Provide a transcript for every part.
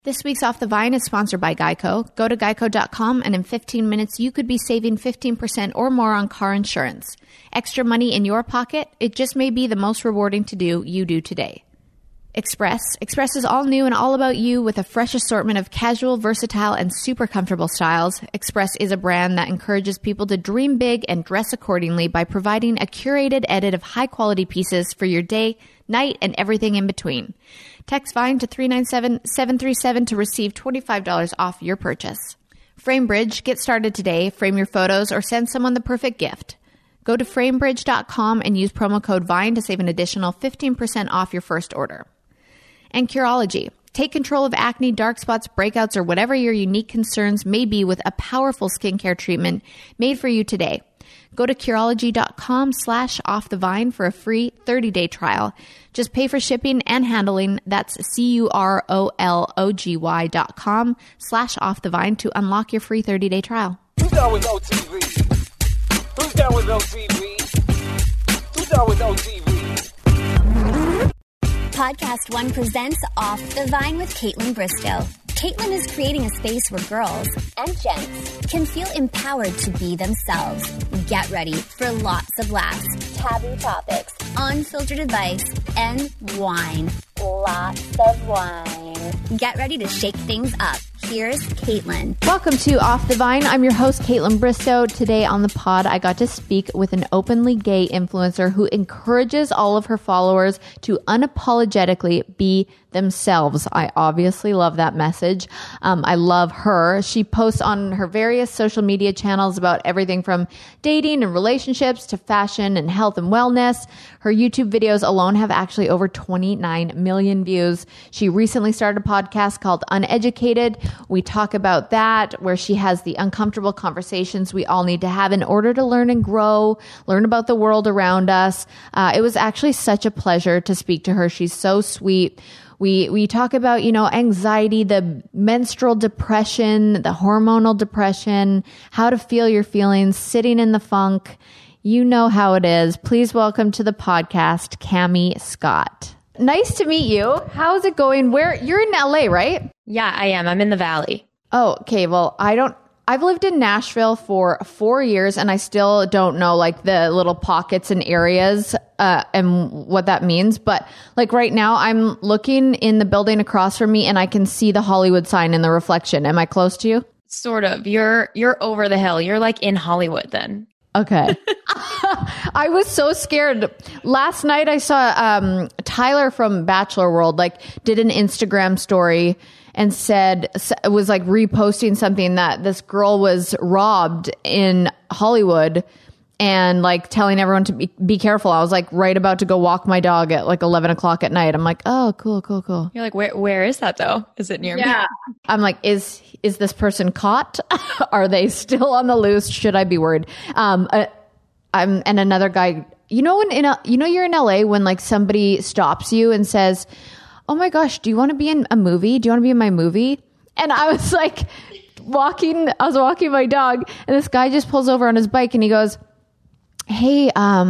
This week's Off the Vine is sponsored by Geico. Go to geico.com and in 15 minutes you could be saving 15% or more on car insurance. Extra money in your pocket? It just may be the most rewarding to do you do today. Express is all new and all about you with a fresh assortment of casual, versatile, and super comfortable styles. Express is a brand that encourages people to dream big and dress accordingly by providing a curated edit of high-quality pieces for your day, night, and everything in between. Text VINE to 397-737 to receive $25 off your purchase. FrameBridge, get started today. Frame your photos or send someone the perfect gift. Go to framebridge.com and use promo code VINE to save an additional 15% off your first order. And Curology. Take control of acne, dark spots, breakouts, or whatever your unique concerns may be with a powerful skincare treatment made for you today. Go to Curology.com/offthevine for a free 30-day trial. Just pay for shipping and handling. That's CUROLOGY.com/offthevine to unlock your free 30-day trial. Who's down with OTV? Who's down with OTV? Who's down with OTV? Podcast One presents Off the Vine with Caitlin Bristow. Caitlin is creating a space where girls and gents can feel empowered to be themselves. Get ready for lots of laughs, taboo topics, unfiltered advice, and wine. Lots of wine. Get ready to shake things up. Here's Caitlin. Welcome to Off the Vine. I'm your host, Caitlin Bristow. Today on the pod, I got to speak with an openly gay influencer who encourages all of her followers to unapologetically be themselves. I obviously love that message. I love her. She posts on her various social media channels about everything from dating and relationships to fashion and health and wellness. Her YouTube videos alone have actually over 29 million views. She recently started a podcast called Uneducated. We talk about that, where she has the uncomfortable conversations we all need to have in order to learn and grow, learn about the world around us. It was actually such a pleasure to speak to her. She's so sweet. We talk about, anxiety, the menstrual depression, the hormonal depression, how to feel your feelings, sitting in the funk. You know how it is. Please welcome to the podcast, Cami Scott. Nice to meet you. How's it going? You're in LA, right? Yeah, I am. I'm in the Valley. Oh, okay. Well, I've lived in Nashville for 4 years and I still don't know like the little pockets and areas and what that means. But like right now I'm looking in the building across from me and I can see the Hollywood sign in the reflection. Am I close to you? Sort of. You're over the hill. You're like in Hollywood then. Okay. I was so scared. Last night I saw Tyler from Bachelor World did an Instagram story and was like reposting something that this girl was robbed in Hollywood and like telling everyone to be careful. I was like right about to go walk my dog at like 11 o'clock at night. I'm like, oh, cool. You're like, where is that though? Is it near me? I'm like, is this person caught? Are they still on the loose? Should I be worried? And another guy, you're in LA when like somebody stops you and says, oh my gosh, do you want to be in a movie? Do you want to be in my movie? And I was like walking my dog and this guy just pulls over on his bike and he goes, hey,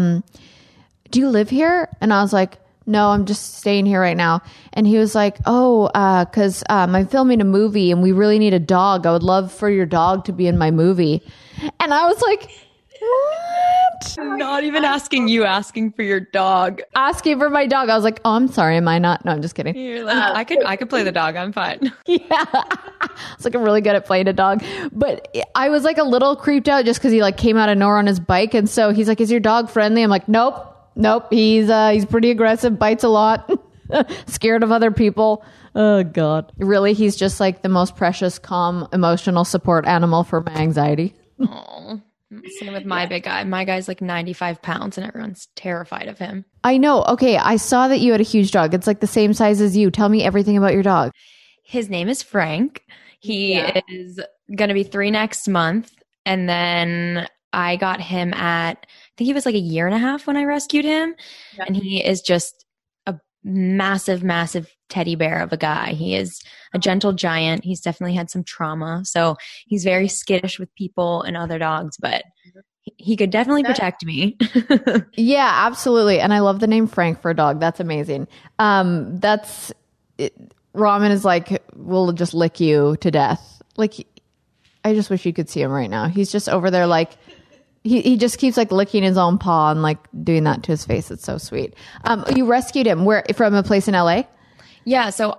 do you live here? And I was like, no, I'm just staying here right now. And he was like, cause I'm filming a movie and we really need a dog. I would love for your dog to be in my movie. And I was like, what? Not even asking you, asking for your dog. Asking for my dog. I was like, oh, I'm sorry. Am I not? No, I'm just kidding. You're like, I could play the dog. I'm fine. Yeah. I was like, I'm really good at playing a dog. But I was like a little creeped out just because he like came out of nowhere on his bike. And so he's like, is your dog friendly? I'm like, nope. He's pretty aggressive, bites a lot, scared of other people. Oh God. Really? He's just like the most precious, calm, emotional support animal for my anxiety. Oh. Same with my big guy. My guy's like 95 pounds and everyone's terrified of him. I know. Okay. I saw that you had a huge dog. It's like the same size as you. Tell me everything about your dog. His name is Frank. He is going to be 3 next month. And then I got him I think he was like 1.5 years when I rescued him. Yeah. And he is just a massive, massive teddy bear of a guy. He is a gentle giant. He's definitely had some trauma. So he's very skittish with people and other dogs, but he could definitely protect me. Yeah, absolutely. And I love the name Frank for a dog. That's amazing. Ramen is like, will just lick you to death. Like, I just wish you could see him right now. He's just over there like, he just keeps like licking his own paw and like doing that to his face. It's so sweet. You rescued him from a place in LA? Yeah. So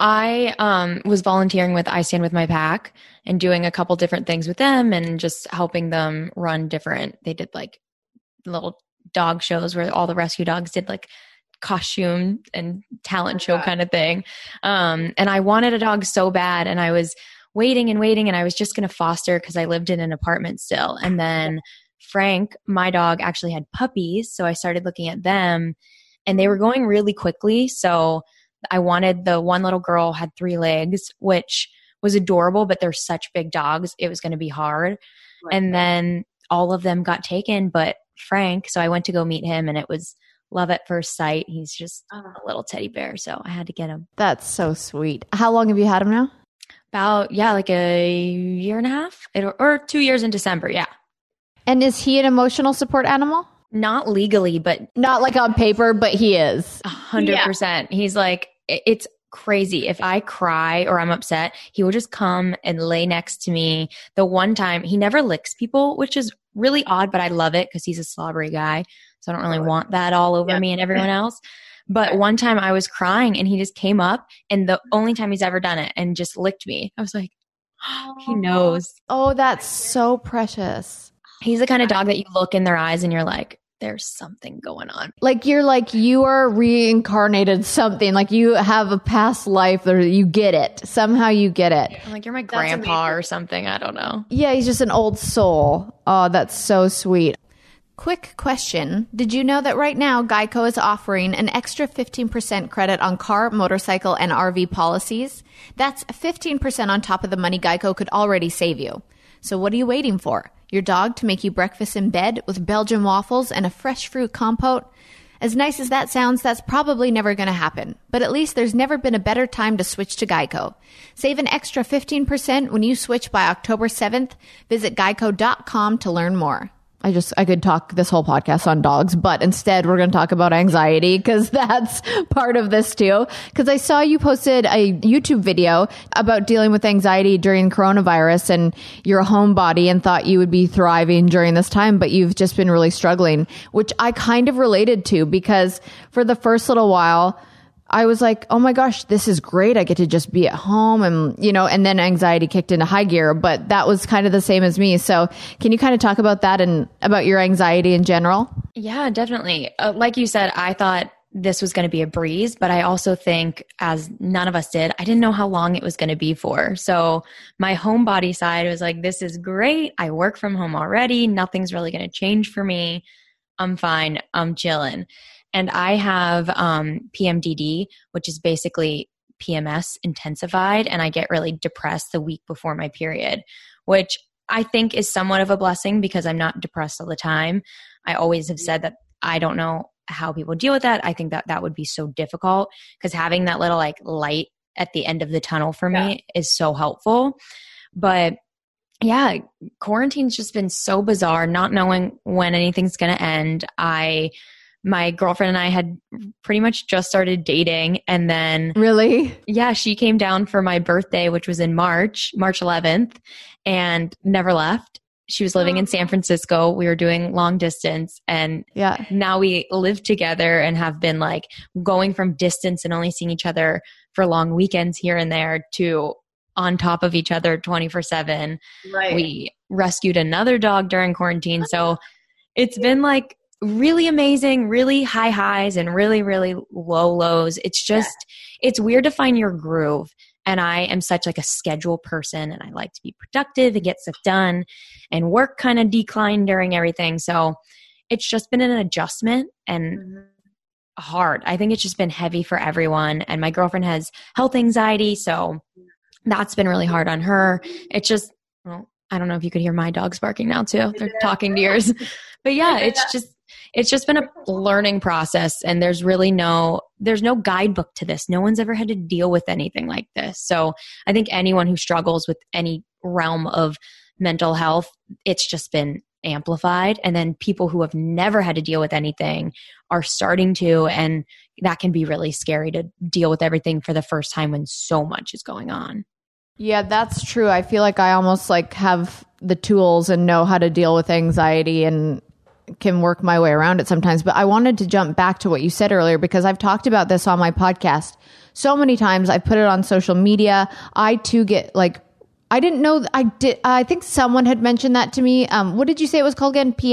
I was volunteering with I Stand With My Pack and doing a couple different things with them and just helping them run they did like little dog shows where all the rescue dogs did like costume and talent show kind of thing. And I wanted a dog so bad, and I was waiting and I was just going to foster because I lived in an apartment still. And then Frank, my dog, actually had puppies. So I started looking at them and they were going really quickly. So I wanted the one little girl had 3 legs, which was adorable, but they're such big dogs. It was going to be hard. Right. And then all of them got taken, but Frank, so I went to go meet him and it was love at first sight. He's just a little teddy bear. So I had to get him. That's so sweet. How long have you had him now? About, like a year and a half or 2 years in December. Yeah. And is he an emotional support animal? Not legally, but not like on paper, but he is 100%. Yeah. He's like, it's crazy. If I cry or I'm upset, he will just come and lay next to me. The one time he never licks people, which is really odd, but I love it because he's a slobbery guy. So I don't really want that all over me and everyone else. But one time I was crying and he just came up, and the only time he's ever done it, and just licked me. I was like, oh, he knows. Oh, that's so precious. He's the kind of dog that you look in their eyes and you're like, there's something going on. Like you are reincarnated something. Like you have a past life or you get it. Somehow you get it. I'm like, you're my grandpa or something. I don't know. Yeah, he's just an old soul. Oh, that's so sweet. Quick question. Did you know that right now Geico is offering an extra 15% credit on car, motorcycle, and RV policies? That's 15% on top of the money Geico could already save you. So what are you waiting for? Your dog to make you breakfast in bed with Belgian waffles and a fresh fruit compote? As nice as that sounds, that's probably never going to happen. But at least there's never been a better time to switch to Geico. Save an extra 15% when you switch by October 7th. Visit geico.com to learn more. I could talk this whole podcast on dogs, but instead we're going to talk about anxiety because that's part of this too. Because I saw you posted a YouTube video about dealing with anxiety during coronavirus, and you're a homebody and thought you would be thriving during this time, but you've just been really struggling, which I kind of related to because for the first little while, I was like, oh my gosh, this is great. I get to just be at home and then anxiety kicked into high gear, but that was kind of the same as me. So can you kind of talk about that and about your anxiety in general? Yeah, definitely. Like you said, I thought this was going to be a breeze, but I also think, as none of us did, I didn't know how long it was going to be for. So my homebody side was like, this is great. I work from home already. Nothing's really going to change for me. I'm fine. I'm chilling. And I have PMDD, which is basically PMS intensified, and I get really depressed the week before my period, which I think is somewhat of a blessing because I'm not depressed all the time. I always have said that I don't know how people deal with that. I think that that would be so difficult because having that little like light at the end of the tunnel for me is so helpful. But yeah, quarantine's just been so bizarre, not knowing when anything's going to end. My girlfriend and I had pretty much just started dating, and then really, yeah, she came down for my birthday, which was in March 11th, and never left. She was living in San Francisco. We were doing long distance, and now we live together and have been like going from distance and only seeing each other for long weekends here and there to on top of each other 24/7. Right. We rescued another dog during quarantine. So it's been like really amazing, really high highs and really, really low lows. It's just, it's weird to find your groove. And I am such like a schedule person, and I like to be productive and get stuff done, and work kind of declined during everything. So it's just been an adjustment and hard. I think it's just been heavy for everyone. And my girlfriend has health anxiety, so that's been really hard on her. It's just, well, I don't know if you could hear my dogs barking now too. They're talking to yours. But yeah, it's just been a learning process, and there's no guidebook to this. No one's ever had to deal with anything like this. So I think anyone who struggles with any realm of mental health, it's just been amplified. And then people who have never had to deal with anything are starting to, and that can be really scary to deal with everything for the first time when so much is going on. Yeah, that's true. I feel like I almost like have the tools and know how to deal with anxiety and can work my way around it sometimes. But I wanted to jump back to what you said earlier, because I've talked about this on my podcast so many times. I've put it on social media. I too get like, I didn't know I did. I think someone had mentioned that to me. What did you say it was called again?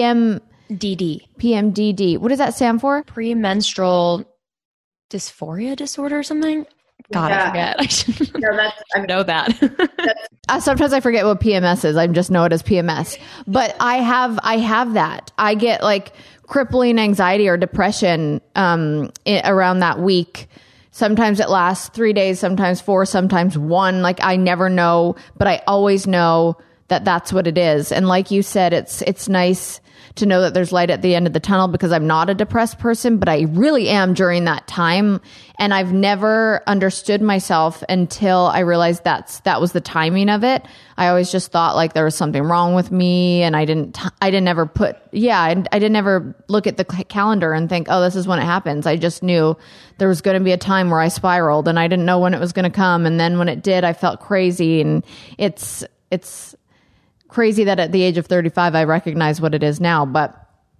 PMDD. What does that stand for? Premenstrual dysphoria disorder or something? God, I forget. I know that. Sometimes I forget what PMS is. I just know it as PMS. But I have that. I get like crippling anxiety or depression around that week. Sometimes it lasts 3 days, sometimes 4, sometimes 1. Like I never know, but I always know that that's what it is. And like you said, it's nice to know that there's light at the end of the tunnel, because I'm not a depressed person, but I really am during that time. And I've never understood myself until I realized that was the timing of it. I always just thought like there was something wrong with me, and I didn't ever look at the calendar and think, oh, this is when it happens. I just knew there was going to be a time where I spiraled, and I didn't know when it was going to come. And then when it did, I felt crazy. And it's crazy that at the age of 35, I recognize what it is now, but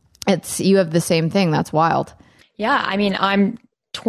you have the same thing. That's wild. Yeah. I mean, I'm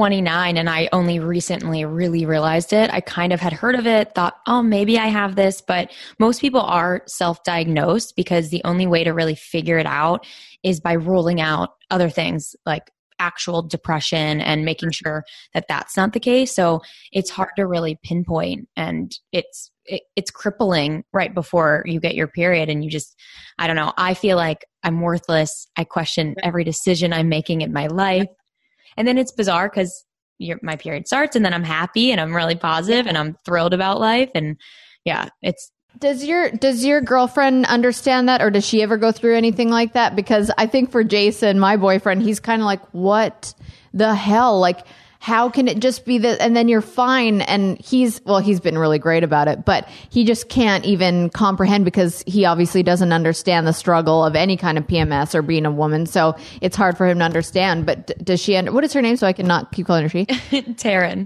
29 and I only recently really realized it. I kind of had heard of it, thought, oh, maybe I have this, but most people are self-diagnosed because the only way to really figure it out is by ruling out other things like actual depression and making sure that that's not the case. So it's hard to really pinpoint, and it's crippling right before you get your period. And you just, I don't know, I feel like I'm worthless. I question every decision I'm making in my life. And then it's bizarre because my period starts and then I'm happy and I'm really positive and I'm thrilled about life. And yeah, Does your girlfriend understand that, or does she ever go through anything like that? Because I think for Jason, my boyfriend, he's kind of like, what the hell? Like, how can it just be that? And then you're fine. And he's been really great about it, but he just can't even comprehend because he obviously doesn't understand the struggle of any kind of PMS or being a woman. So it's hard for him to understand. But does she, what is her name? So I can not keep calling her she. Taryn.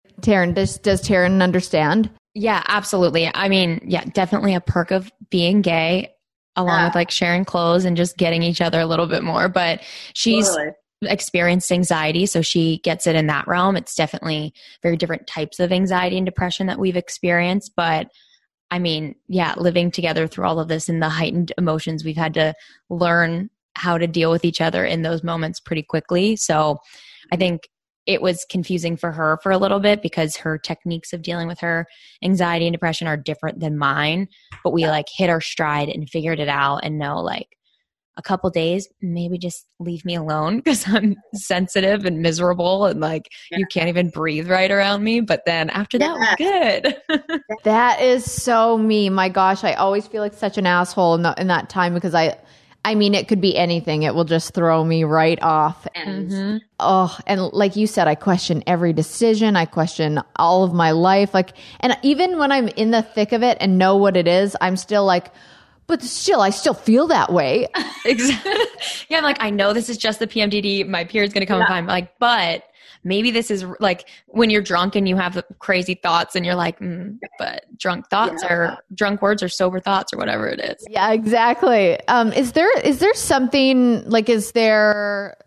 Does Taryn understand? Yeah, absolutely. I mean, yeah, definitely a perk of being gay, along with like sharing clothes and just getting each other a little bit more. But she's experienced anxiety, so she gets it in that realm. It's definitely very different types of anxiety and depression that we've experienced. But I mean, yeah, living together through all of this and the heightened emotions, we've had to learn how to deal with each other in those moments pretty quickly. So I think it was confusing for her for a little bit because her techniques of dealing with her anxiety and depression are different than mine. But we like hit our stride and figured it out and know like a couple days, maybe just leave me alone because I'm sensitive and miserable and like you can't even breathe right around me. But then after that, we're good. That is so me. My gosh, I always feel like such an asshole in that time because I mean, it could be anything. It will just throw me right off. And and like you said, I question every decision. I question all of my life. Like, and even when I'm in the thick of it and know what it is, I'm still like, but still, I still feel that way. Exactly. Yeah, I'm like, I know this is just the PMDD. My period's going to come fine. Like, but maybe this is like when you're drunk and you have the crazy thoughts and you're like, but drunk thoughts or drunk words or sober thoughts or whatever it is. Yeah, exactly. Is there something like, is there,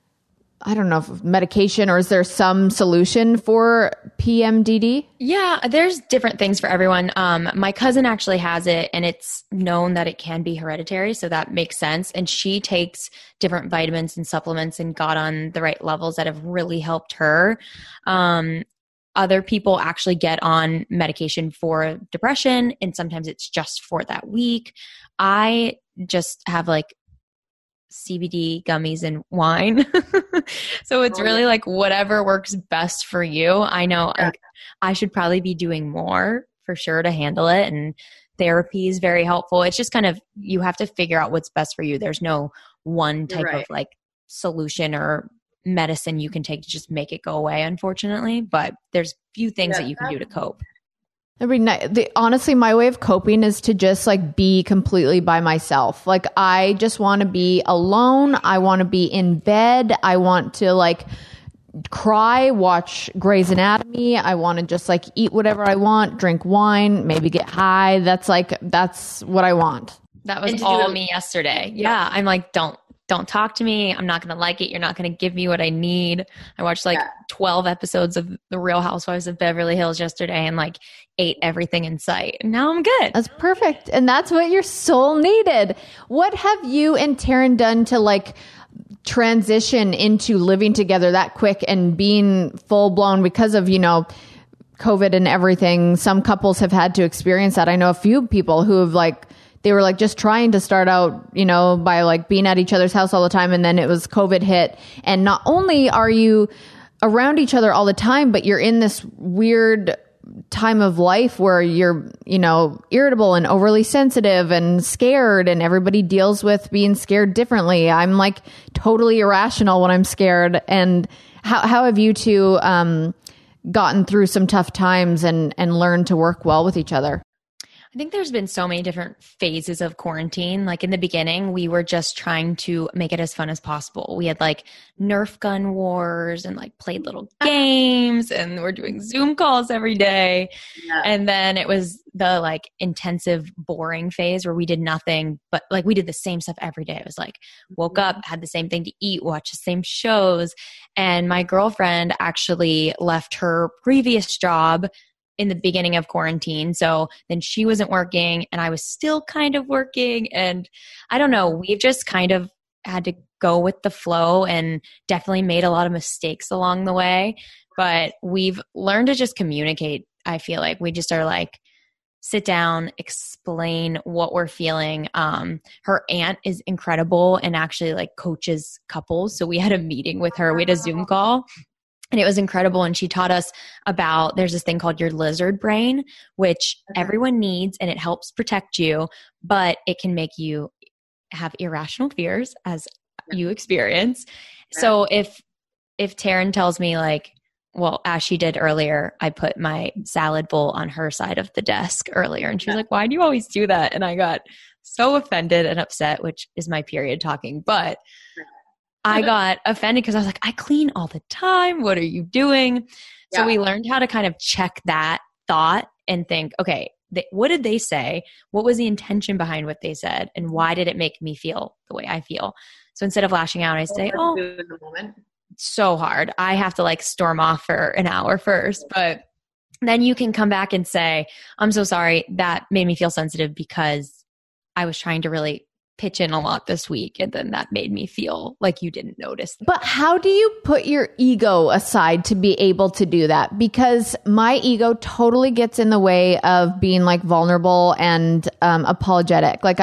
I don't know, if medication or is there some solution for PMDD? Yeah, there's different things for everyone. My cousin actually has it and it's known that it can be hereditary. So that makes sense. And she takes different vitamins and supplements and got on the right levels that have really helped her. Other people actually get on medication for depression and sometimes it's just for that week. I just have like CBD gummies and wine. So it's really like whatever works best for you. I know like I should probably be doing more for sure to handle it. And therapy is very helpful. It's just kind of, you have to figure out what's best for you. There's no one type of like solution or medicine you can take to just make it go away, unfortunately. But there's few things that you can do to cope. I mean, honestly, my way of coping is to just like be completely by myself. Like, I just want to be alone. I want to be in bed. I want to like cry, watch Grey's Anatomy. I want to just like eat whatever I want, drink wine, maybe get high. That's what I want. That was all me yesterday. Yeah. I'm like, don't talk to me. I'm not going to like it. You're not going to give me what I need. I watched 12 episodes of The Real Housewives of Beverly Hills yesterday and like ate everything in sight. And now I'm good. That's perfect. And that's what your soul needed. What have you and Taryn done to like transition into living together that quick and being full blown because of, COVID and everything? Some couples have had to experience that. I know a few people who have they were like just trying to start out, by like being at each other's house all the time. And then it was COVID hit. And not only are you around each other all the time, but you're in this weird time of life where you're, irritable and overly sensitive and scared, and everybody deals with being scared differently. I'm like totally irrational when I'm scared. And how have you two gotten through some tough times and learned to work well with each other? I think there's been so many different phases of quarantine. Like in the beginning, we were just trying to make it as fun as possible. We had like Nerf gun wars and like played little games, and we're doing Zoom calls every day. Yeah. And then it was the like intensive boring phase where we did nothing, but like we did the same stuff every day. It was like woke up, had the same thing to eat, watch the same shows. And my girlfriend actually left her previous job in the beginning of quarantine. So then she wasn't working and I was still kind of working. And I don't know, we've just kind of had to go with the flow and definitely made a lot of mistakes along the way. But we've learned to just communicate. I feel like we just are like, sit down, explain what we're feeling. Her aunt is incredible and actually like coaches couples. So we had a meeting with her. We had a Zoom call. And it was incredible. And she taught us about, there's this thing called your lizard brain, which everyone needs, and it helps protect you, but it can make you have irrational fears as you experience. So if Taryn tells me like, well, as she did earlier, I put my salad bowl on her side of the desk earlier. And she was like, why do you always do that? And I got so offended and upset, which is my period talking. But I got offended because I was like, I clean all the time. What are you doing? Yeah. So we learned how to kind of check that thought and think, okay, what did they say? What was the intention behind what they said? And why did it make me feel the way I feel? So instead of lashing out, I say, so hard. I have to like storm off for an hour first. But then you can come back and say, I'm so sorry. That made me feel sensitive because I was trying to really pitch in a lot this week, and then that made me feel like you didn't notice that. But how do you put your ego aside to be able to do that? Because my ego totally gets in the way of being like vulnerable and apologetic. Like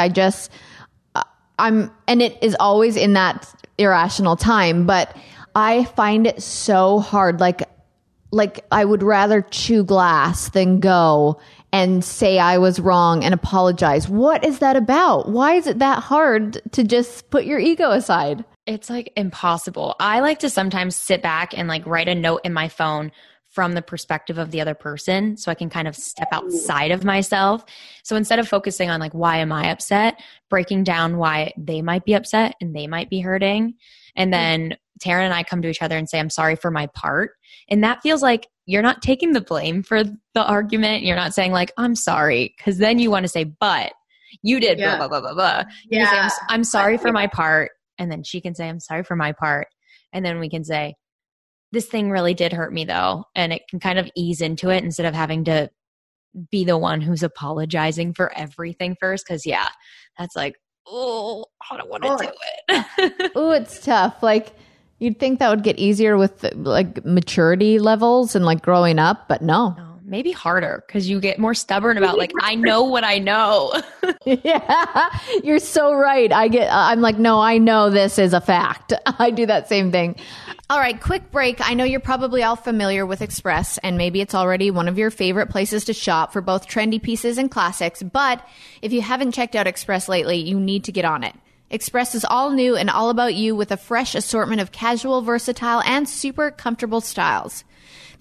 and it is always in that irrational time, but I find it so hard. Like I would rather chew glass than go and say I was wrong and apologize. What is that about? Why is it that hard to just put your ego aside? It's like impossible. I like to sometimes sit back and like write a note in my phone from the perspective of the other person so I can kind of step outside of myself. So instead of focusing on like, why am I upset, breaking down why they might be upset and they might be hurting. And then Taryn and I come to each other and say, I'm sorry for my part. And that feels like you're not taking the blame for the argument. You're not saying like, I'm sorry. Because then you want to say, but you did blah, blah, blah, blah, blah. You say, I'm sorry for my part. And then she can say, I'm sorry for my part. And then we can say, this thing really did hurt me though. And it can kind of ease into it instead of having to be the one who's apologizing for everything first. Because that's like, oh, I don't want to do it. Oh, it's tough. Like, you'd think that would get easier with like maturity levels and like growing up, but no. Maybe harder because you get more stubborn about like, I know what I know. Yeah, you're so right. I'm like, no, I know this is a fact. I do that same thing. All right, quick break. I know you're probably all familiar with Express, and maybe it's already one of your favorite places to shop for both trendy pieces and classics. But if you haven't checked out Express lately, you need to get on it. Express is all new and all about you with a fresh assortment of casual, versatile, and super comfortable styles.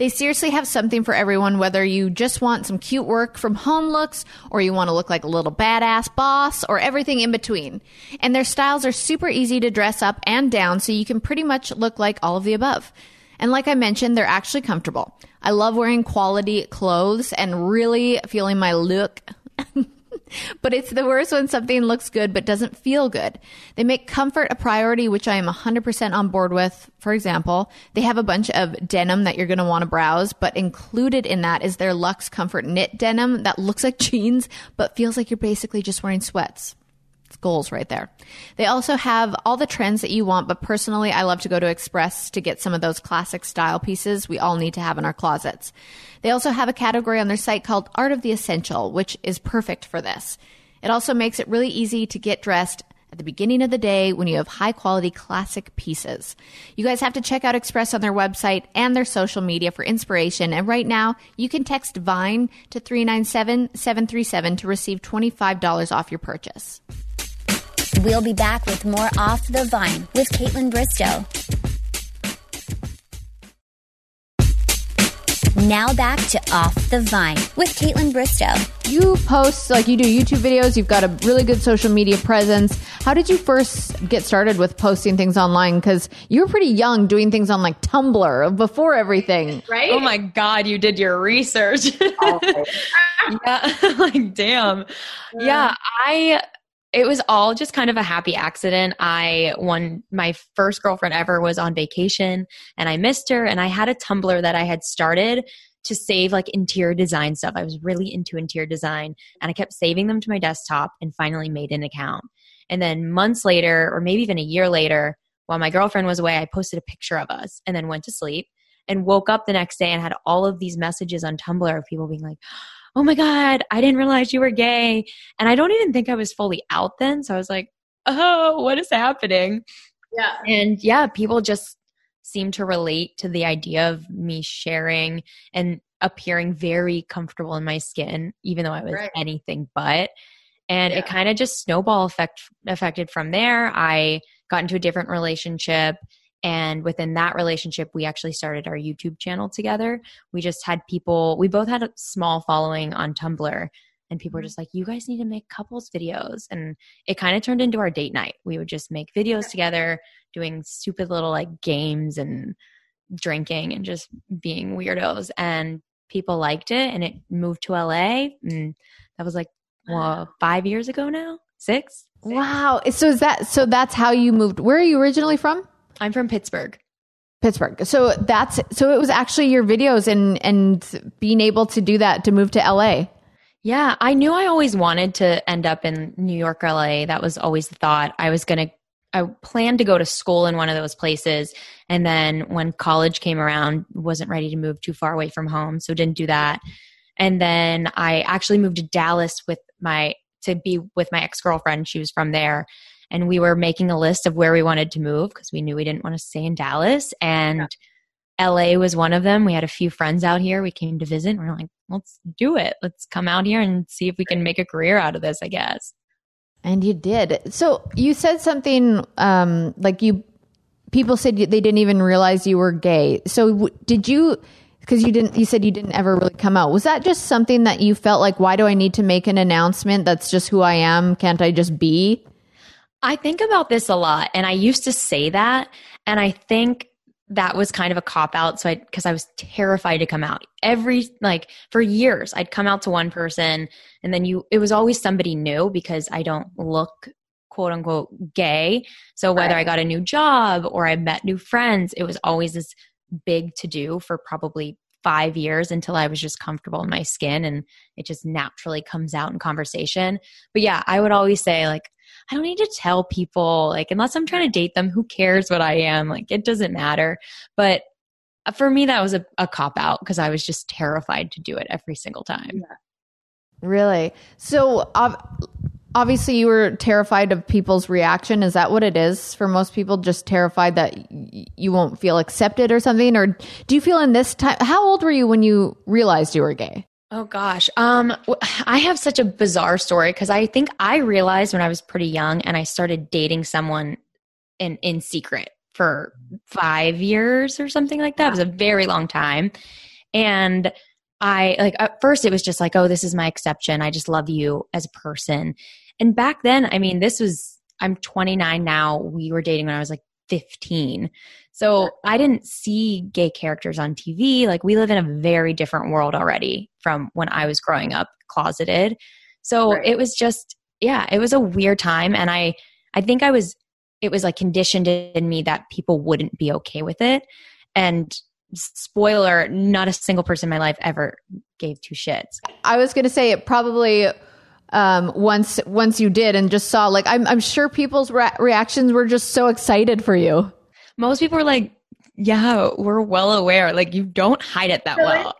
They seriously have something for everyone, whether you just want some cute work from home looks or you want to look like a little badass boss or everything in between. And their styles are super easy to dress up and down, so you can pretty much look like all of the above. And like I mentioned, they're actually comfortable. I love wearing quality clothes and really feeling my look. But it's the worst when something looks good but doesn't feel good. They make comfort a priority, which I am 100% on board with. For example, they have a bunch of denim that you're going to want to browse, but included in that is their Luxe Comfort knit denim that looks like jeans but feels like you're basically just wearing sweats. It's goals right there. They also have all the trends that you want, but personally, I love to go to Express to get some of those classic style pieces we all need to have in our closets. They also have a category on their site called Art of the Essential, which is perfect for this. It also makes it really easy to get dressed at the beginning of the day when you have high quality classic pieces. You guys have to check out Express on their website and their social media for inspiration. And right now, you can text VINE to 397-737 to receive $25 off your purchase. We'll be back with more Off the Vine with Caitlin Bristow. Now back to Off the Vine with Caitlin Bristow. You post, like you do YouTube videos, you've got a really good social media presence. How did you first get started with posting things online? Because you were pretty young doing things on like Tumblr before everything, right? Oh my God, you did your research. Yeah, like damn. Yeah, it was all just kind of a happy accident. My first girlfriend ever was on vacation and I missed her, and I had a Tumblr that I had started to save like interior design stuff. I was really into interior design and I kept saving them to my desktop and finally made an account. And then months later, or maybe even a year later, while my girlfriend was away, I posted a picture of us and then went to sleep and woke up the next day and had all of these messages on Tumblr of people being like, oh my God, I didn't realize you were gay. And I don't even think I was fully out then. So I was like, oh, what is happening? Yeah. And yeah, people just seem to relate to the idea of me sharing and appearing very comfortable in my skin, even though I was anything but. And it kind of just affected from there. I got into a different relationship. And within that relationship, we actually started our YouTube channel together. We just had we both had a small following on Tumblr, and people were just like, you guys need to make couples videos. And it kind of turned into our date night. We would just make videos together, doing stupid little like games and drinking and just being weirdos. And people liked it, and it moved to LA. And that was like, 5 years ago now? 6? Wow. So that's how you moved. Where are you originally from? I'm from Pittsburgh. So it was actually your videos and being able to do that to move to LA. Yeah, I knew I always wanted to end up in New York or LA. That was always the thought. I planned to go to school in one of those places. And then when college came around, wasn't ready to move too far away from home. So didn't do that. And then I actually moved to Dallas to be with my ex-girlfriend. She was from there. And we were making a list of where we wanted to move because we knew we didn't want to stay in Dallas. And LA was one of them. We had a few friends out here. We came to visit. And we're like, let's do it. Let's come out here and see if we can make a career out of this, I guess. And you did. So you said something people said they didn't even realize you were gay. So did you, because you said you didn't ever really come out. Was that just something that you felt like, why do I need to make an announcement? That's just who I am. Can't I just be? I think about this a lot, and I used to say that, and I think that was kind of a cop-out, because I was terrified to come out. For years, I'd come out to one person, and then it was always somebody new because I don't look, quote-unquote, gay. So whether I got a new job or I met new friends, it was always this big to-do for probably 5 years until I was just comfortable in my skin, and it just naturally comes out in conversation. But yeah, I would always say, like, I don't need to tell people, like, unless I'm trying to date them, who cares what I am? Like, it doesn't matter. But for me, that was a cop-out because I was just terrified to do it every single time. Yeah. Really? So obviously you were terrified of people's reaction. Is that what it is for most people? Just terrified that you won't feel accepted or something? Or do you feel in this time, how old were you when you realized you were gay? Oh gosh. I have such a bizarre story because I think I realized when I was pretty young and I started dating someone in secret for 5 years or something like that. It was a very long time. And I like, at first it was just like, oh, this is my exception. I just love you as a person. And back then, I mean, I'm 29 now. We were dating when I was like 15. So I didn't see gay characters on TV. Like, we live in a very different world already from when I was growing up closeted. So it was just, it was a weird time. And I think it was like conditioned in me that people wouldn't be okay with it. And spoiler, not a single person in my life ever gave two shits. I was going to say it probably once you did and just saw, like, I'm sure people's reactions were just so excited for you. Most people were like, yeah, we're well aware. Like, you don't hide it that well.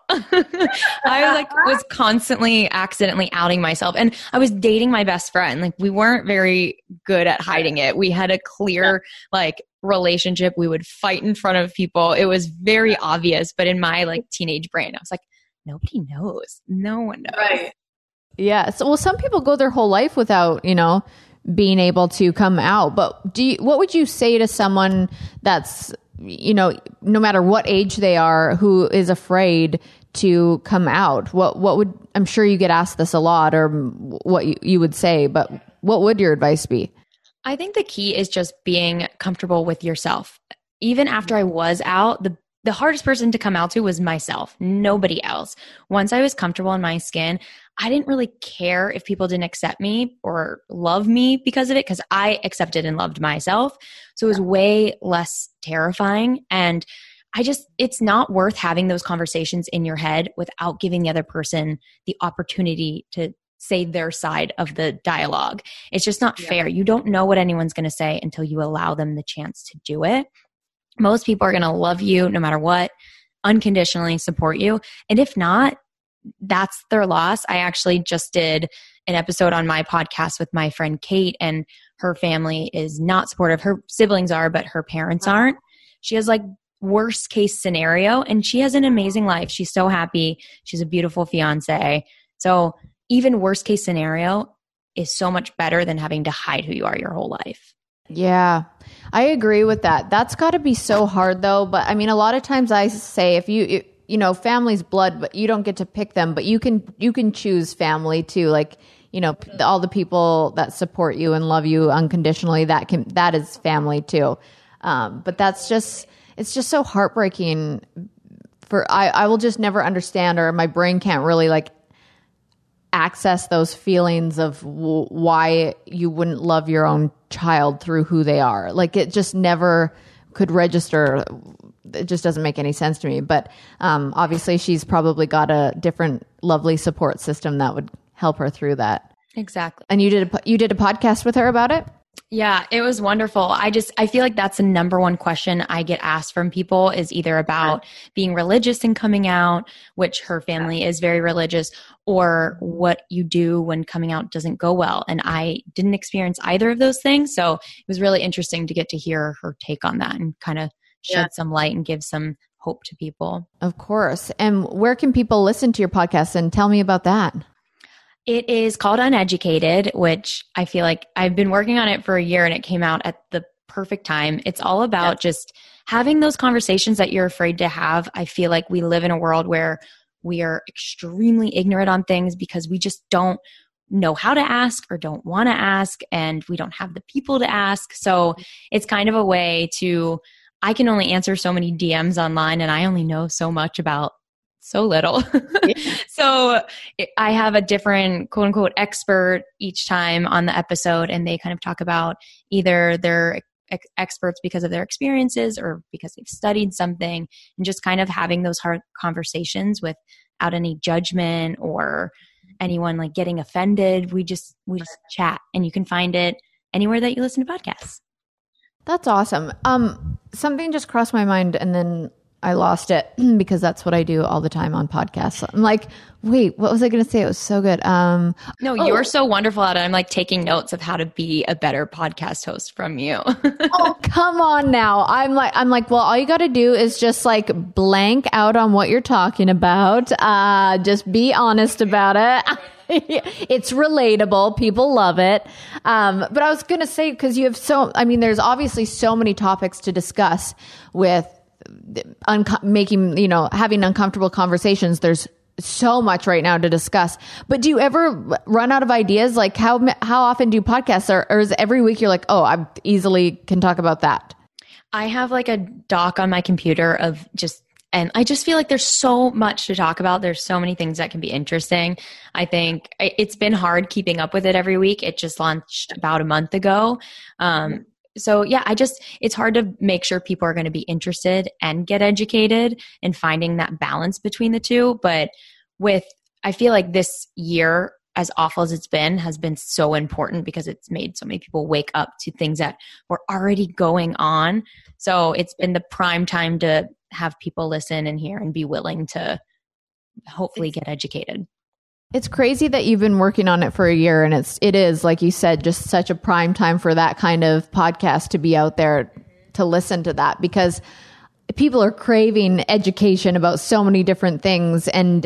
I was constantly accidentally outing myself, and I was dating my best friend. Like, we weren't very good at hiding it. We had a clear like relationship. We would fight in front of people. It was very obvious, but in my like teenage brain, I was like, nobody knows. No one knows. Right. Yeah. So, well, some people go their whole life without, being able to come out. But what would you say to someone that's, no matter what age they are, who is afraid to come out? I'm sure you get asked this a lot, or what you would say, but what would your advice be? I think the key is just being comfortable with yourself. Even after I was out, the hardest person to come out to was myself, nobody else. Once I was comfortable in my skin, I didn't really care if people didn't accept me or love me because of it, because I accepted and loved myself. So it was way less terrifying. And it's not worth having those conversations in your head without giving the other person the opportunity to say their side of the dialogue. It's just not fair. You don't know what anyone's going to say until you allow them the chance to do it. Most people are going to love you no matter what, unconditionally support you. And if not, that's their loss. I actually just did an episode on my podcast with my friend Kate, and her family is not supportive. Her siblings are, but her parents aren't. She has like worst case scenario, and she has an amazing life. She's so happy. She's a beautiful fiance. So even worst case scenario is so much better than having to hide who you are your whole life. Yeah, I agree with that. That's got to be so hard though. But I mean, a lot of times I say if family's blood, but you don't get to pick them, but you can choose family too. Like, all the people that support you and love you unconditionally, that is family too. But it's just so heartbreaking I will just never understand, or my brain can't really like access those feelings of why you wouldn't love your own child through who they are. Like, it just never could register. It just doesn't make any sense to me. But obviously she's probably got a different lovely support system that would help her through that. Exactly. And you did a podcast with her about it? Yeah, it was wonderful. I feel like that's the number one question I get asked from people, is either about being religious and coming out, which her family is very religious, or what you do when coming out doesn't go well. And I didn't experience either of those things. So it was really interesting to get to hear her take on that and kind of shed some light and give some hope to people. Of course. And where can people listen to your podcast? And tell me about that. It is called Uneducated, which I feel like I've been working on it for a year, and it came out at the perfect time. It's all about just having those conversations that you're afraid to have. I feel like we live in a world where we are extremely ignorant on things because we just don't know how to ask or don't want to ask, and we don't have the people to ask. So it's kind of a way I can only answer so many DMs online, and I only know so much about so little. So I have a different quote unquote expert each time on the episode, and they kind of talk about either they're experts because of their experiences or because they've studied something, and just kind of having those hard conversations without any judgment or anyone like getting offended. We just chat, and you can find it anywhere that you listen to podcasts. That's awesome. Something just crossed my mind, and then I lost it because that's what I do all the time on podcasts. I'm like, wait, what was I going to say? It was so good. No, you're so wonderful at it. I'm like taking notes of how to be a better podcast host from you. Oh, come on now. I'm like, well, all you got to do is just like blank out on what you're talking about. Just be honest about it. It's relatable. People love it. But I was going to say, because you have there's obviously so many topics to discuss with making, having uncomfortable conversations. There's so much right now to discuss. But do you ever run out of ideas? Like how often do you podcasts, or is every week you're like, oh, I easily can talk about that? I have like a doc on my computer and I just feel like there's so much to talk about. There's so many things that can be interesting. I think it's been hard keeping up with it every week. It just launched about a month ago. So yeah, it's hard to make sure people are going to be interested and get educated, and finding that balance between the two. But I feel like this year, as awful as it's been, has been so important because it's made so many people wake up to things that were already going on. So it's been the prime time to have people listen and hear and be willing to hopefully get educated. It's crazy that you've been working on it for a year, and it is, like you said, just such a prime time for that kind of podcast to be out there to listen to that, because people are craving education about so many different things. And,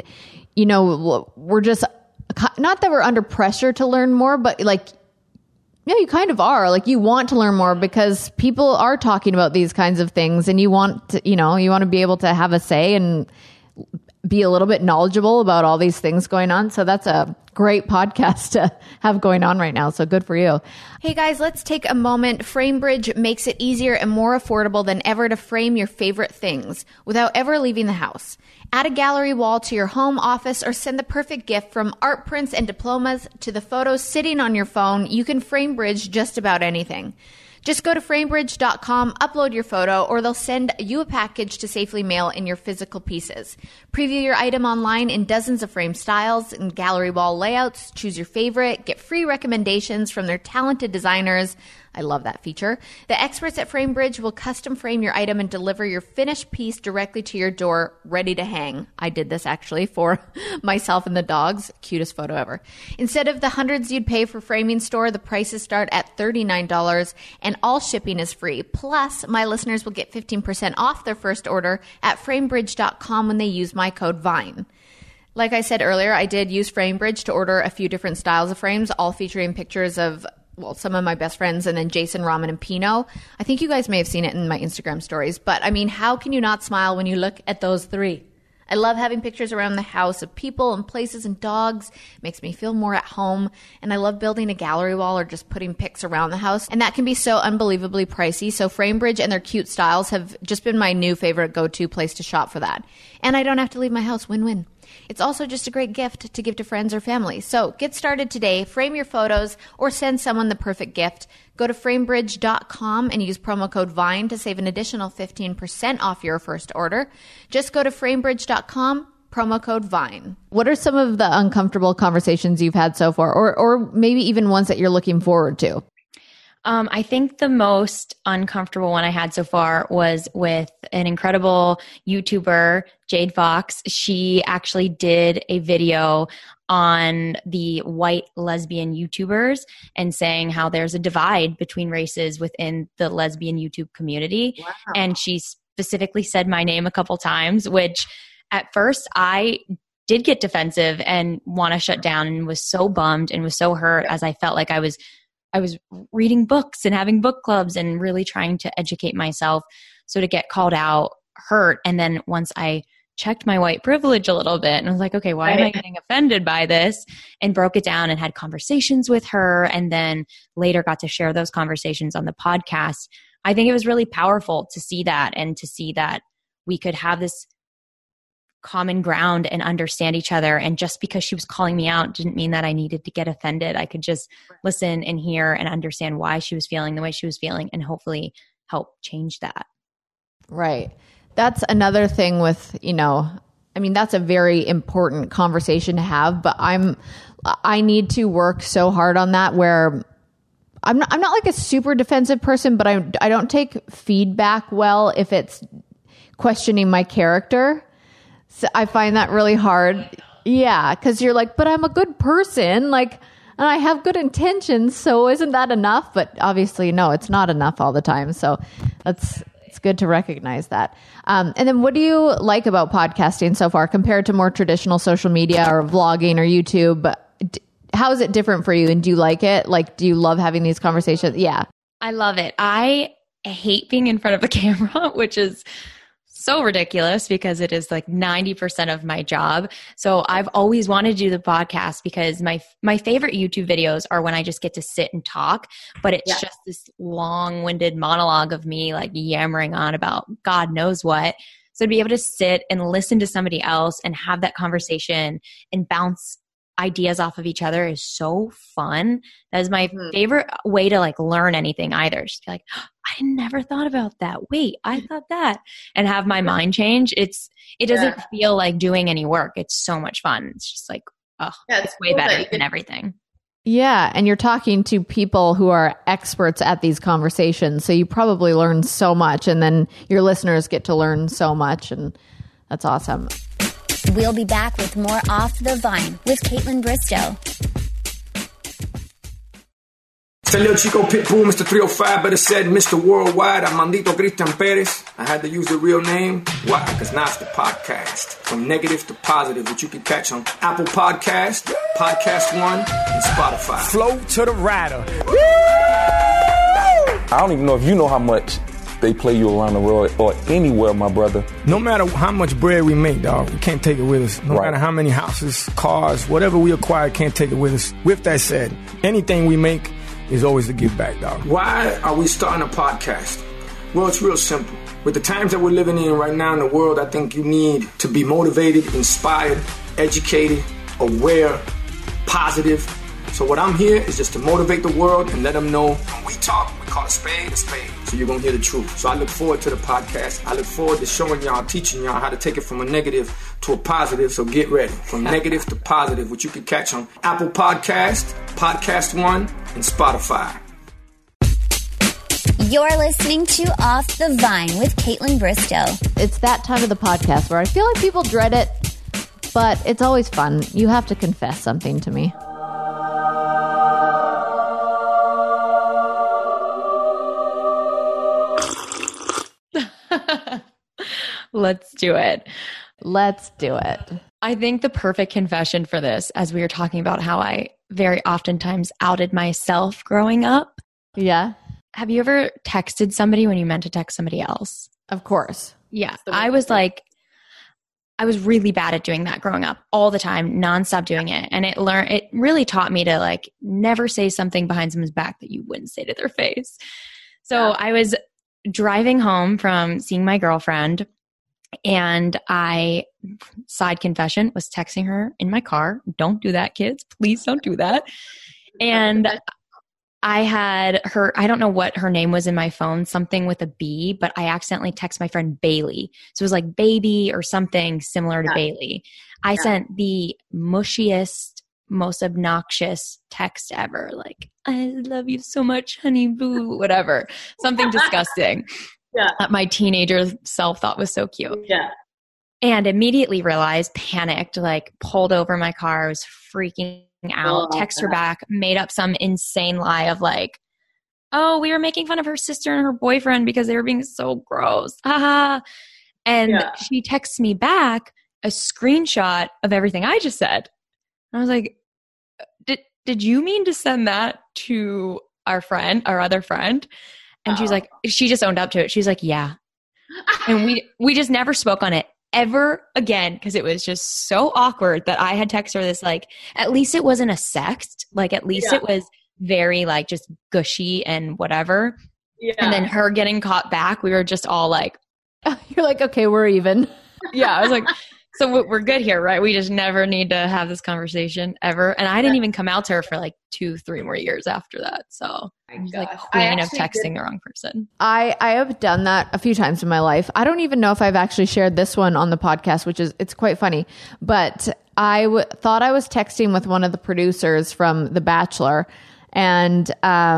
we're just, not that we're under pressure to learn more, but like, you kind of are. Like, you want to learn more because people are talking about these kinds of things, and you want to, you want to be able to have a say and be a little bit knowledgeable about all these things going on. So that's a great podcast to have going on right now. So good for you. Hey guys, let's take a moment. FrameBridge makes it easier and more affordable than ever to frame your favorite things without ever leaving the house. Add a gallery wall to your home, office, or send the perfect gift. From art prints and diplomas to the photos sitting on your phone, you can FrameBridge just about anything. Just go to framebridge.com, upload your photo, or they'll send you a package to safely mail in your physical pieces. Preview your item online in dozens of frame styles and gallery wall layouts. Choose your favorite. Get free recommendations from their talented designers. I love that feature. The experts at FrameBridge will custom frame your item and deliver your finished piece directly to your door, ready to hang. I did this actually for myself and the dogs. Cutest photo ever. Instead of the hundreds you'd pay for framing store, the prices start at $39 and all shipping is free. Plus, my listeners will get 15% off their first order at framebridge.com when they use my code VINE. Like I said earlier, I did use FrameBridge to order a few different styles of frames, all featuring pictures of some of my best friends, and then Jason, Ramen, and Pino. I think you guys may have seen it in my Instagram stories, but I mean, how can you not smile when you look at those three? I love having pictures around the house of people and places and dogs. It makes me feel more at home. And I love building a gallery wall or just putting pics around the house. And that can be so unbelievably pricey. So FrameBridge and their cute styles have just been my new favorite go-to place to shop for that. And I don't have to leave my house. Win-win. It's also just a great gift to give to friends or family. So get started today. Frame your photos or send someone the perfect gift. Go to framebridge.com and use promo code VINE to save an additional 15% off your first order. Just go to framebridge.com, promo code VINE. What are some of the uncomfortable conversations you've had so far, or maybe even ones that you're looking forward to? I think the most uncomfortable one I had so far was with an incredible YouTuber, Jade Fox. She actually did a video on the white lesbian YouTubers and saying how there's a divide between races within the lesbian YouTube community. Wow. And she specifically said my name a couple times, which at first I did get defensive and want to shut down, and was so bummed and was so hurt, as I felt like I was reading books and having book clubs and really trying to educate myself. So to get called out hurt. And then once I checked my white privilege a little bit and I was like, okay, why am I getting offended by this? And broke it down and had conversations with her. And then later got to share those conversations on the podcast. I think it was really powerful to see that, and to see that we could have this common ground and understand each other. And just because she was calling me out didn't mean that I needed to get offended. I could just listen and hear and understand why she was feeling the way she was feeling, and hopefully help change that. Right. That's another thing with, that's a very important conversation to have, but I need to work so hard on that, where I'm not like a super defensive person, but I don't take feedback well if it's questioning my character. So I find that really hard. Yeah, because you're like, but I'm a good person, and I have good intentions, so isn't that enough? But obviously, no, it's not enough all the time. So it's good to recognize that. And then what do you like about podcasting so far compared to more traditional social media or vlogging or YouTube? How is it different for you, and do you like it? Do you love having these conversations? Yeah. I love it. I hate being in front of a camera, which is so ridiculous because it is like 90% of my job. So I've always wanted to do the podcast because my favorite YouTube videos are when I just get to sit and talk, but it's just this long-winded monologue of me like yammering on about God knows what. So to be able to sit and listen to somebody else and have that conversation and bounce ideas off of each other is so fun. That is my favorite way to like learn anything either. Just be like, oh, I never thought about that. Wait, I thought that. And have my mind change. It doesn't feel like doing any work. It's so much fun. It's just like, it's way better than everything. Yeah. And you're talking to people who are experts at these conversations. So you probably learn so much, and then your listeners get to learn so much. And that's awesome. We'll be back with more Off the Vine with Kaitlyn Bristowe. Este little Chico Pitbull, Mr. 305, better said Mr. Worldwide. I'm Mandito Christian Perez. I had to use the real name. Why? Because now it's the podcast. From negative to positive, which you can catch on Apple Podcast, Podcast One, and Spotify. Flow to the rider. I don't even know if you know how much they play you around the world or anywhere, my brother. No matter how much bread we make, dog, we can't take it with us. No matter how many houses, cars, whatever we acquire, can't take it with us. With that said, anything we make is always a give back, dog. Why are we starting a podcast? Well, it's real simple. With the times that we're living in right now in the world, I think you need to be motivated, inspired, educated, aware, positive. So what I'm here is just to motivate the world and let them know when we talk, we call a spade a spade. So you're going to hear the truth. So I look forward to the podcast. I look forward to showing y'all, teaching y'all how to take it from a negative to a positive. So get ready. From negative to positive, which you can catch on Apple Podcast, Podcast One, and Spotify. You're listening to Off the Vine with Kaitlyn Bristowe. It's that time of the podcast where I feel like people dread it, but it's always fun. You have to confess something to me. Let's do it. Let's do it. I think the perfect confession for this, as we were talking about how I very oftentimes outed myself growing up. Yeah. Have you ever texted somebody when you meant to text somebody else? Of course. Yeah. I was really bad at doing that growing up all the time, nonstop doing it. And it really taught me to like never say something behind someone's back that you wouldn't say to their face. So I was driving home from seeing my girlfriend, and side confession, was texting her in my car. Don't do that, kids. Please don't do that. And I had I don't know what her name was in my phone, something with a B, but I accidentally texted my friend Bailey. So it was like baby or something similar to Bailey. I sent the mushiest, most obnoxious text ever. Like, I love you so much, honey boo, whatever. Something disgusting. That my teenager self thought was so cute. Yeah. And immediately realized, panicked, like pulled over my car, was freaking out, text her back, made up some insane lie of like, oh, we were making fun of her sister and her boyfriend because they were being so gross. Haha. And she texts me back a screenshot of everything I just said. I was like, did you mean to send that to our other friend? And she's like, she just owned up to it. She's like, yeah. And we just never spoke on it ever again, because it was just so awkward that I had texted her this, like, at least it wasn't a sext. Like, at least it was very like just gushy and whatever. Yeah. And then her getting caught back, we were just all like, you're like, okay, we're even. Yeah. I was like, so we're good here, right? We just never need to have this conversation ever. And I didn't even come out to her for like 2-3 more years after that. So I'm like queen of texting the wrong person. I have done that a few times in my life. I don't even know if I've actually shared this one on the podcast, it's quite funny. But I thought I was texting with one of the producers from The Bachelor, and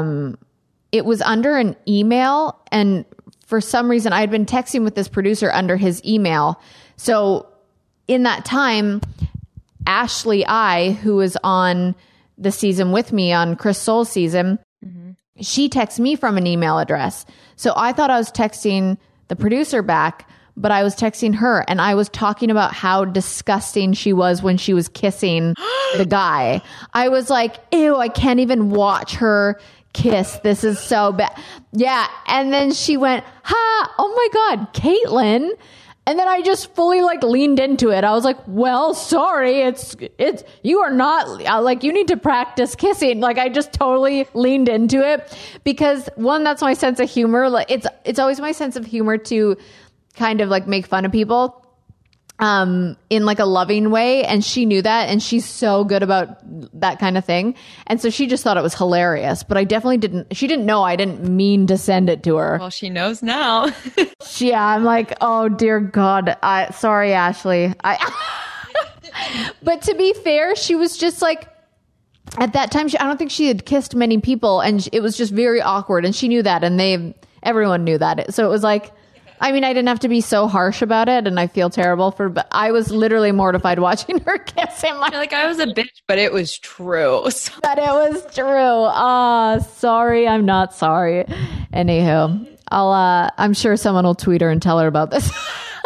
it was under an email. And for some reason, I had been texting with this producer under his email. So in that time, Ashley who was on the season with me on Chris Soule's season, she texted me from an email address. So I thought I was texting the producer back, but I was texting her, and I was talking about how disgusting she was when she was kissing the guy. I was like, ew, I can't even watch her kiss. This is so bad. Yeah. And then she went, oh my God, Kaitlyn. And then I just fully like leaned into it. I was like, well, sorry, it's, you are not like, you need to practice kissing. Like I just totally leaned into it because one, that's my sense of humor. Like it's always my sense of humor to kind of like make fun of people in like a loving way. And she knew that. And she's so good about that kind of thing. And so she just thought it was hilarious, but I definitely she didn't know I didn't mean to send it to her. Well, she knows now. Yeah. I'm like, oh dear God. Sorry, Ashley. But to be fair, she was just like, at that time, I don't think she had kissed many people and it was just very awkward. And she knew that. And everyone knew that. So it was like, I mean, I didn't have to be so harsh about it, and I feel terrible but I was literally mortified watching her kiss him. Like I was a bitch, but it was true. But it was true. Sorry, I'm not sorry. Anywho, I'm sure someone will tweet her and tell her about this.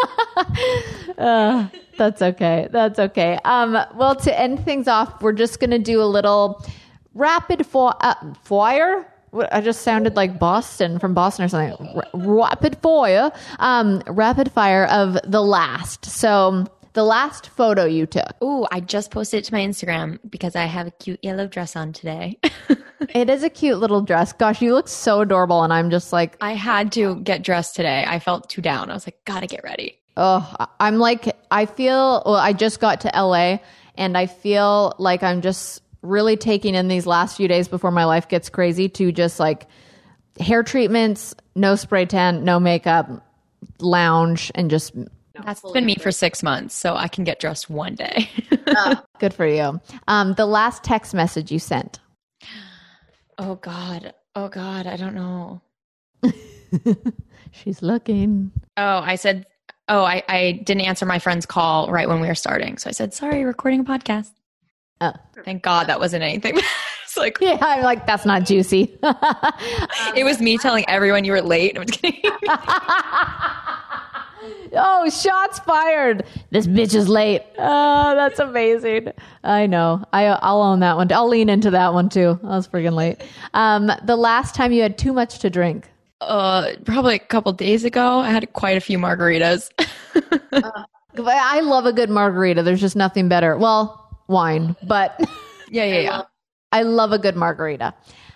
That's okay. That's okay. Well, to end things off, we're just going to do a little rapid fire. I just sounded like Boston from Boston or something. Rapid fire of the last. So the last photo you took. Ooh, I just posted it to my Instagram because I have a cute yellow dress on today. It is a cute little dress. Gosh, you look so adorable. And I'm just like, I had to get dressed today. I felt too down. I was like, gotta get ready. Oh, I'm like, I just got to LA and I feel like I'm just really taking in these last few days before my life gets crazy to just like hair treatments, no spray tan, no makeup, lounge, and just... That's been me for 6 months, so I can get dressed one day. Good for you. The last text message you sent. Oh God, I don't know. She's looking. Oh, I said, I didn't answer my friend's call right when we were starting. So I said, sorry, recording a podcast. Thank God that wasn't anything. It's like, yeah, I'm like, that's not juicy. It was me telling everyone you were late. I'm just kidding. Oh, shots fired. This bitch is late. Oh, that's amazing. I know. I'll own that one. I'll lean into that one too. I was freaking late. The last time you had too much to drink. Probably a couple days ago. I had quite a few margaritas. I love a good margarita. There's just nothing better. Well, wine, but yeah. I love a good margarita.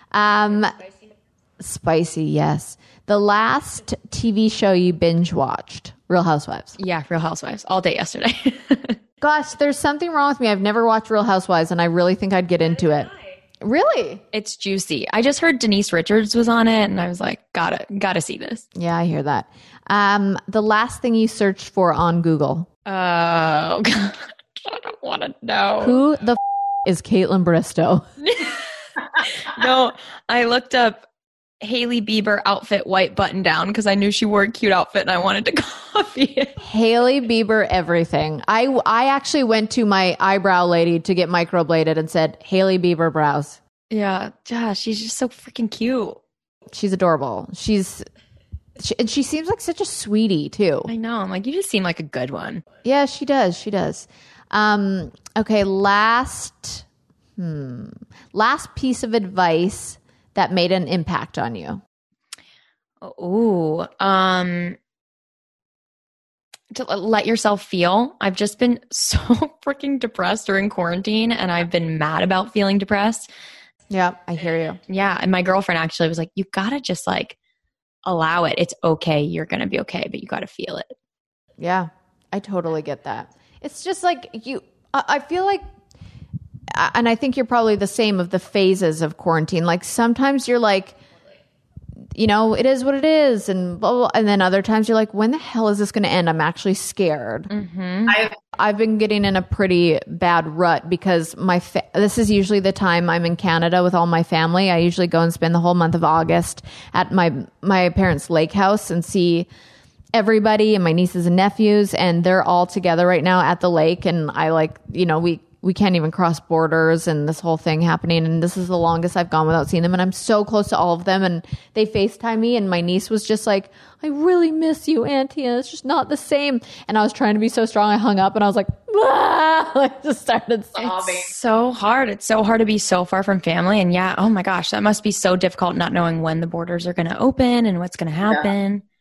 Spicy, yes. The last TV show you binge watched, Real Housewives. Yeah, Real Housewives all day yesterday. Gosh, there's something wrong with me. I've never watched Real Housewives, and I really think I'd get into it. Really? It's juicy. I just heard Denise Richards was on it, and I was like, gotta see this. Yeah, I hear that. The last thing you searched for on Google. Oh, God. I don't want to know. Who the is Kaitlyn Bristowe? No, I looked up Hailey Bieber outfit white button down because I knew she wore a cute outfit and I wanted to copy it. Hailey Bieber everything. I actually went to my eyebrow lady to get microbladed and said, Hailey Bieber brows. Yeah, she's just so freaking cute. She's adorable. And she seems like such a sweetie too. I know. I'm like, you just seem like a good one. Yeah, she does. She does. Okay, last piece of advice that made an impact on you. Ooh, to let yourself feel. I've just been so freaking depressed during quarantine, and I've been mad about feeling depressed. Yeah, I hear you. Yeah, and my girlfriend actually was like, you gotta just like allow it. It's okay. You're gonna be okay, but you gotta feel it. Yeah, I totally get that. It's just like I feel like, and I think you're probably the same of the phases of quarantine. Like sometimes you're like, you know, it is what it is, and blah, blah, and then other times you're like, when the hell is this going to end? I'm actually scared. Mm-hmm. I've been getting in a pretty bad rut because this is usually the time I'm in Canada with all my family. I usually go and spend the whole month of August at my parents' lake house and see everybody and my nieces and nephews, and they're all together right now at the lake. And I like, you know, we can't even cross borders and this whole thing happening. And this is the longest I've gone without seeing them. And I'm so close to all of them. And they FaceTime me. And my niece was just like, I really miss you, Auntie. And it's just not the same. And I was trying to be so strong. I hung up and I was like, ah! I just started sobbing. It's so hard. It's so hard to be so far from family. And yeah, oh my gosh, that must be so difficult not knowing when the borders are going to open and what's going to happen.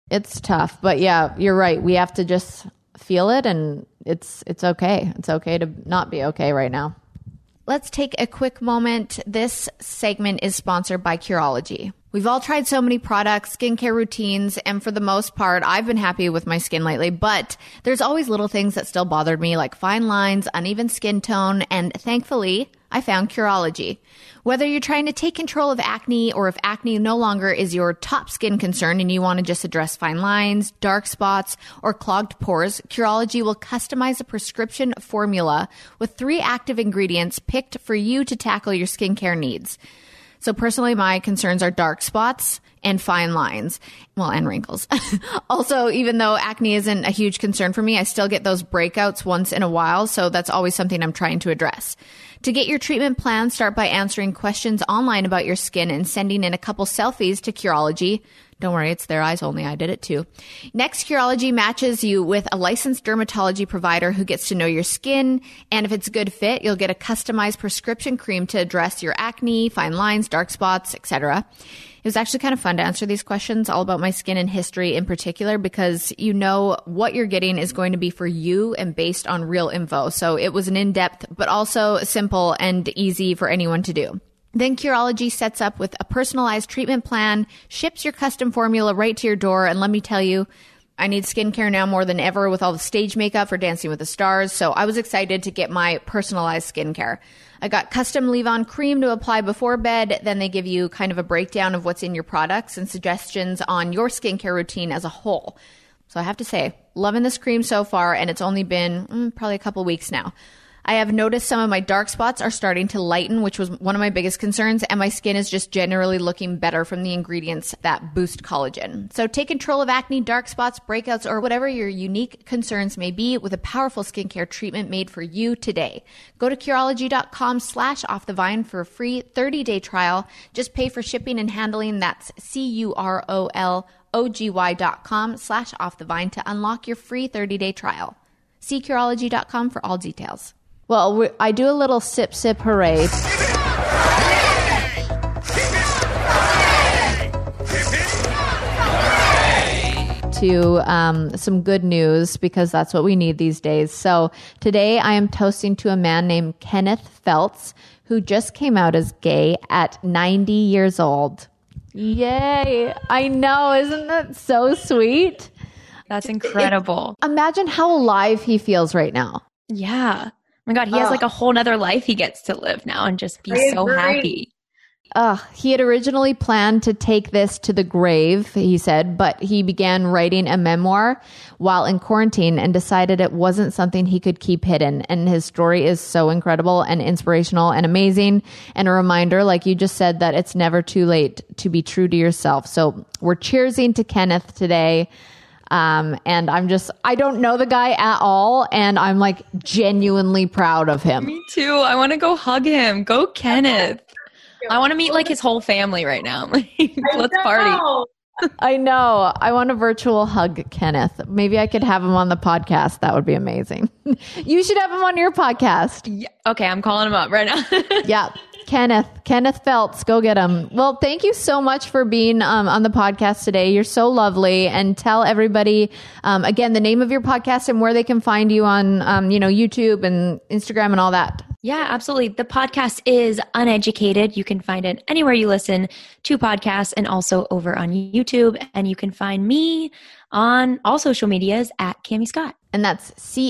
It's tough, but yeah, you're right. We have to just feel it, and it's okay. It's okay to not be okay right now. Let's take a quick moment. This segment is sponsored by Curology. We've all tried so many products, skincare routines, and for the most part, I've been happy with my skin lately, but there's always little things that still bothered me, like fine lines, uneven skin tone, and thankfully, I found Curology. Whether you're trying to take control of acne or if acne no longer is your top skin concern and you want to just address fine lines, dark spots, or clogged pores, Curology will customize a prescription formula with 3 active ingredients picked for you to tackle your skincare needs. So personally, my concerns are dark spots and fine lines, well, and wrinkles. Also, even though acne isn't a huge concern for me, I still get those breakouts once in a while, so that's always something I'm trying to address. To get your treatment plan, start by answering questions online about your skin and sending in a couple selfies to Curology. Don't worry, it's their eyes only. I did it too. Next, Curology matches you with a licensed dermatology provider who gets to know your skin. And if it's a good fit, you'll get a customized prescription cream to address your acne, fine lines, dark spots, etc. It was actually kind of fun to answer these questions all about my skin and history in particular, because you know what you're getting is going to be for you and based on real info. So it was an in-depth, but also simple and easy for anyone to do. Then Curology sets up with a personalized treatment plan, ships your custom formula right to your door. And let me tell you, I need skincare now more than ever with all the stage makeup for Dancing with the Stars. So I was excited to get my personalized skincare. I got custom leave-on cream to apply before bed. Then they give you kind of a breakdown of what's in your products and suggestions on your skincare routine as a whole. So I have to say, loving this cream so far, and it's only been probably a couple weeks now. I have noticed some of my dark spots are starting to lighten, which was one of my biggest concerns, and my skin is just generally looking better from the ingredients that boost collagen. So take control of acne, dark spots, breakouts, or whatever your unique concerns may be with a powerful skincare treatment made for you today. Go to Curology.com/offthevine for a free 30-day trial. Just pay for shipping and handling. That's CUROLOGY.com/offthevine to unlock your free 30-day trial. See Curology.com for all details. Well, I do a little sip hooray to some good news, because that's what we need these days. So today I am toasting to a man named Kenneth Feltz, who just came out as gay at 90 years old. Yay! I know, isn't that so sweet? That's incredible. Imagine how alive he feels right now. Yeah. Oh my God, he has like a whole nother life he gets to live now and just be so happy. He had originally planned to take this to the grave, he said, but he began writing a memoir while in quarantine and decided it wasn't something he could keep hidden. And his story is so incredible and inspirational and amazing. And a reminder, like you just said, that it's never too late to be true to yourself. So we're cheersing to Kenneth today. And I don't know the guy at all. And I'm like genuinely proud of him. Me too. I want to go hug him. Go Kenneth. I want to meet like his whole family right now. Let's party. I know. I want a virtual hug, Kenneth. Maybe I could have him on the podcast. That would be amazing. You should have him on your podcast. Yeah. Okay. I'm calling him up right now. Yeah. Kenneth Feltz, go get him. Well, thank you so much for being on the podcast today. You're so lovely. And tell everybody, again, the name of your podcast and where they can find you on, YouTube and Instagram and all that. Yeah, absolutely. The podcast is Uneducated. You can find it anywhere you listen to podcasts and also over on YouTube. And you can find me on all social medias at Cami Scott. And that's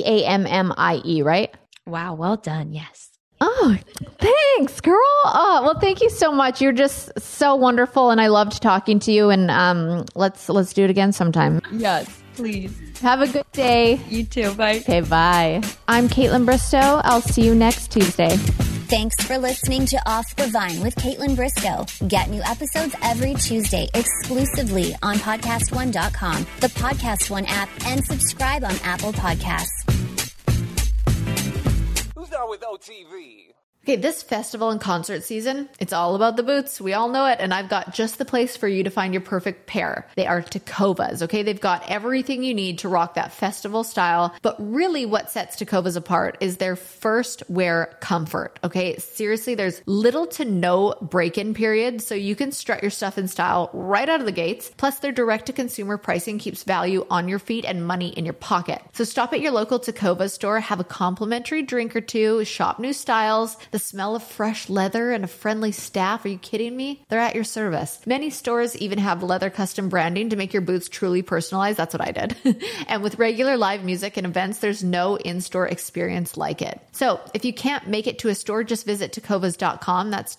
CAMMIE, right? Wow. Well done. Yes. Oh, thanks, girl. Oh, well, thank you so much. You're just so wonderful, and I loved talking to you. And let's do it again sometime. Yes, please. Have a good day. You too. Bye. Okay, bye. I'm Caitlin Bristow. I'll see you next Tuesday. Thanks for listening to Off the Vine with Caitlin Bristow. Get new episodes every Tuesday exclusively on PodcastOne.com, the Podcast One app, and subscribe on Apple Podcasts. Who's down with OTV? Okay, this festival and concert season, it's all about the boots. We all know it. And I've got just the place for you to find your perfect pair. They are Tecovas, okay? They've got everything you need to rock that festival style. But really what sets Tecovas apart is their first wear comfort, okay? Seriously, there's little to no break-in period, so you can strut your stuff in style right out of the gates. Plus, their direct-to-consumer pricing keeps value on your feet and money in your pocket. So stop at your local Tecovas store, have a complimentary drink or two, shop new styles, the smell of fresh leather and a friendly staff. Are you kidding me? They're at your service. Many stores even have leather custom branding to make your boots truly personalized. That's what I did. And with regular live music and events, there's no in-store experience like it. So if you can't make it to a store, just visit tecovas.com. That's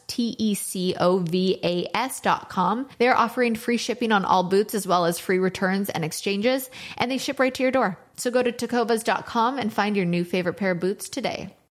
TECOVAS.com. They're offering free shipping on all boots as well as free returns and exchanges, and they ship right to your door. So go to tecovas.com and find your new favorite pair of boots today.